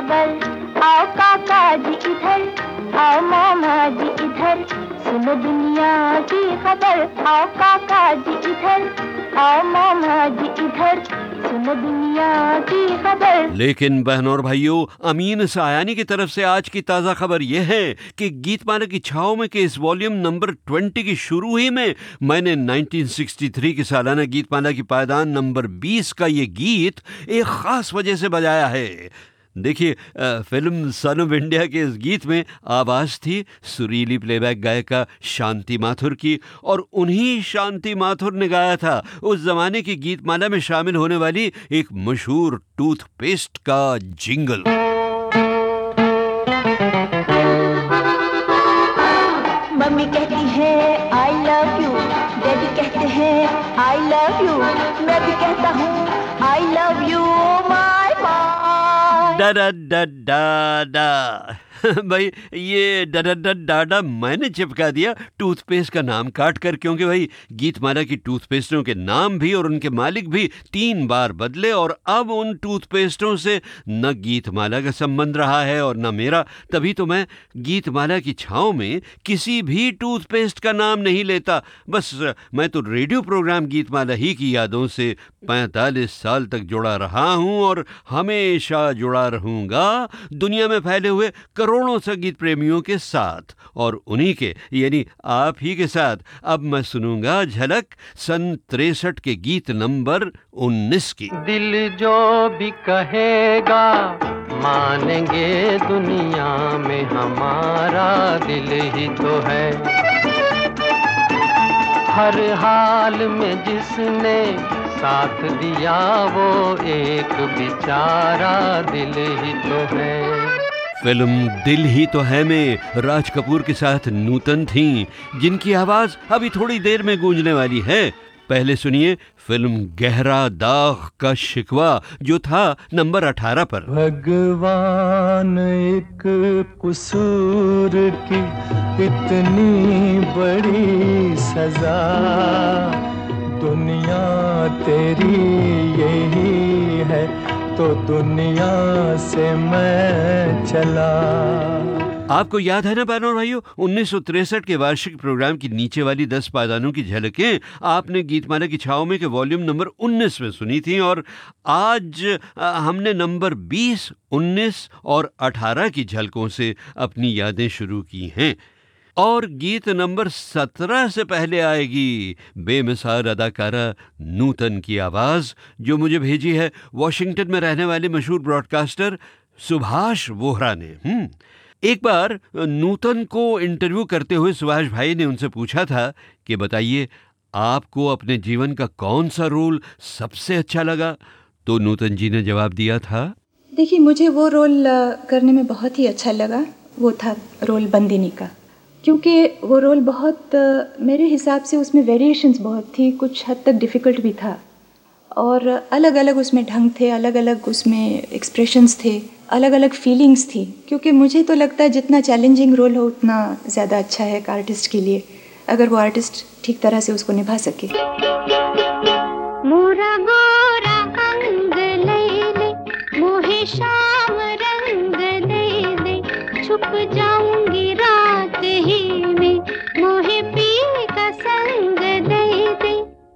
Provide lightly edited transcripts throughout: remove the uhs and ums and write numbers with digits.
खबर, आओ काका जी इधर, आओ मामा जी इधर, सुनो दुनिया की खबर, आओ काका जी इधर, आओ मामा जी इधर, सुनो दुनिया की खबर। लेकिन बहनों और भाइयों, अमीन सायानी की तरफ से आज की ताज़ा खबर यह है कि गीतमाला की छाव में के इस वॉल्यूम नंबर 20 की शुरू ही में मैंने 1963 की सालाना गीतमाला की पायदान नंबर 20 का ये गीत एक खास वजह से बजाया है। देखिए, फिल्म सन ऑफ इंडिया के इस गीत में आवाज़ थी सुरीली प्लेबैक गायिका शांति माथुर की, और उन्हीं शांति माथुर ने गाया था उस जमाने की गीतमाला में शामिल होने वाली एक मशहूर टूथपेस्ट का जिंगल। मम्मी कहती है आई लव यू, डैडी कहते हैं आई लव यू, मैं भी कहता हूँ I love you my mom. डा डा डा डा डा भाई, ये डाडा मैंने चिपका दिया टूथपेस्ट का नाम काट कर, क्योंकि भाई गीतमाला की टूथपेस्टों के नाम भी और उनके मालिक भी 3 बार बदले, और अब उन टूथपेस्टों से न गीतमाला का संबंध रहा है और न मेरा। तभी तो मैं गीतमाला की छाँव में किसी भी टूथपेस्ट का नाम नहीं लेता। बस मैं तो रेडियो प्रोग्राम गीतमाला ही की यादों से 45 साल तक जुड़ा रहा हूँ और हमेशा जुड़ा रहूँगा दुनिया में फैले हुए करोड़ों संगीत प्रेमियों के साथ, और उन्हीं के यानी आप ही के साथ अब मैं सुनूंगा झलक सन 63 के गीत नंबर 19 की। दिल जो भी कहेगा मानेंगे, दुनिया में हमारा दिल ही तो है। हर हाल में जिसने साथ दिया वो एक बेचारा दिल ही तो है। फिल्म दिल ही तो है में राज कपूर के साथ नूतन थीं, जिनकी आवाज अभी थोड़ी देर में गूंजने वाली है। पहले सुनिए फिल्म गहरा दाग का शिकवा, जो था नंबर 18 पर। भगवान एक कसूर की इतनी बड़ी सजा, दुनिया तेरी यही है तो दुनिया से मैं चला। आपको याद है ना बहनों और भाइयों, 1963 के वार्षिक प्रोग्राम की नीचे वाली 10 पायदानों की झलकें आपने गीतमाला की छाव में के वॉल्यूम नंबर 19 में सुनी थी, और आज हमने नंबर 20, 19 और 18 की झलकों से अपनी यादें शुरू की हैं। और गीत नंबर 17 से पहले आएगी बेमिसाल अदाकारा नूतन की आवाज़, जो मुझे भेजी है वॉशिंगटन में रहने वाले मशहूर ब्रॉडकास्टर सुभाष वोहरा ने। एक बार नूतन को इंटरव्यू करते हुए सुभाष भाई ने उनसे पूछा था कि बताइए आपको अपने जीवन का कौन सा रोल सबसे अच्छा लगा, तो नूतन जी ने जवाब दिया था, देखिए मुझे वो रोल करने में बहुत ही अच्छा लगा, वो था रोल बंदिनी का, क्योंकि वो रोल बहुत मेरे हिसाब से उसमें वेरिएशंस बहुत थी, कुछ हद तक डिफ़िकल्ट भी था, और अलग अलग उसमें ढंग थे, अलग अलग उसमें एक्सप्रेशंस थे, अलग अलग फीलिंग्स थी। क्योंकि मुझे तो लगता है जितना चैलेंजिंग रोल हो उतना ज़्यादा अच्छा है एक आर्टिस्ट के लिए, अगर वो आर्टिस्ट ठीक तरह से उसको निभा सके। मोरा गोरा अंग ले ले, मोहे शाम रंग दे दे, छुप जाऊंगी रात ही में, मोहे पी का संग दे दे।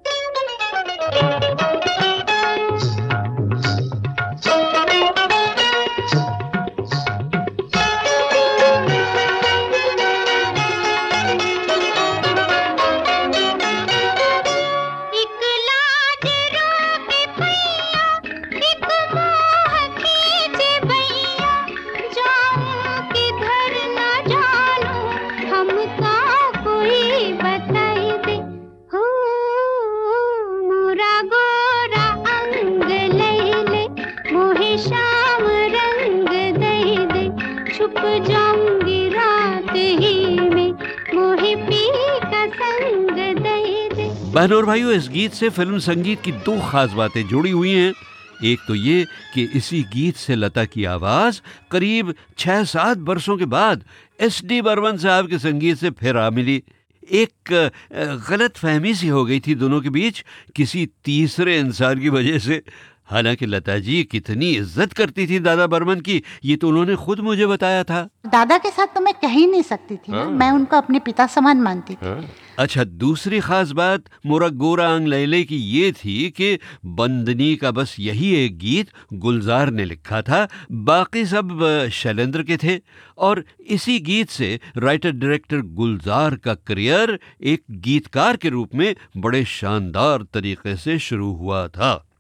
बहनों और भाइयों, इस गीत से फिल्म संगीत की 2 खास बातें जुड़ी हुई हैं। एक तो ये कि इसी गीत से लता की आवाज करीब 6-7 बरसों के बाद एस.डी. बर्मन साहब के संगीत से फिर आ मिली। एक गलत फहमी सी हो गई थी दोनों के बीच किसी तीसरे इंसान की वजह से। हालांकि लता जी कितनी इज्जत करती थी दादा बर्मन की, ये तो उन्होंने खुद मुझे बताया था। दादा के साथ तो मैं कह ही नहीं सकती थी ना, मैं उनको अपने पिता समान मानती थी। अच्छा, दूसरी खास बात मोरा गोरा आंग लैले की ये थी कि बंदनी का बस यही एक गीत गुलजार ने लिखा था, बाकी सब शैलेंद्र के थे। और इसी गीत से राइटर डायरेक्टर गुलजार का करियर एक गीतकार के रूप में बड़े शानदार तरीके से शुरू हुआ था।